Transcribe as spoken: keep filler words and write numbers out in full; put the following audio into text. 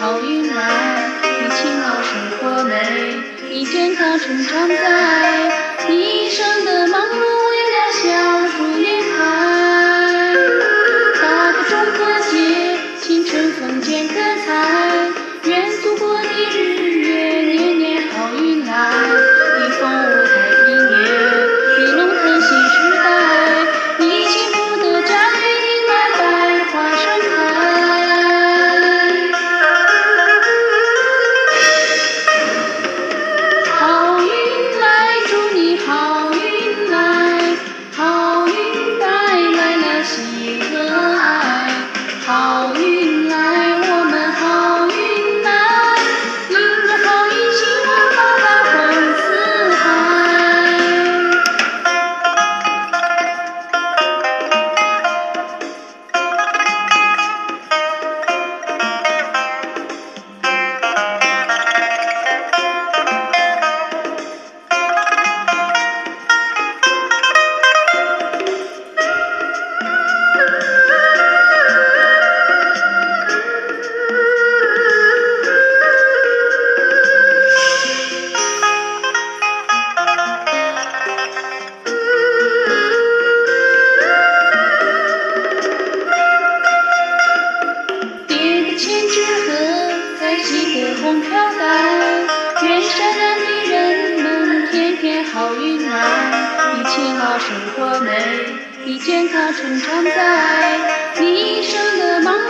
好运来，你勤劳生活美，你健康成长在，你一生的忙碌为了小树叶开。打个中国结，青春丰健歌彩，愿祖国的日月年年好运来，你丰五太平年，你龙腾新时代，你幸福的家园迎来百花盛开。好运来，祝你好运来，好运带来了喜和爱，好运来，我们好运来，迎着好运，希望发达红四海。叠个千纸鹤，再系个红飘带，愿善良的人们天天好运来，你勤劳生活美，你健康成长在，你一生的忙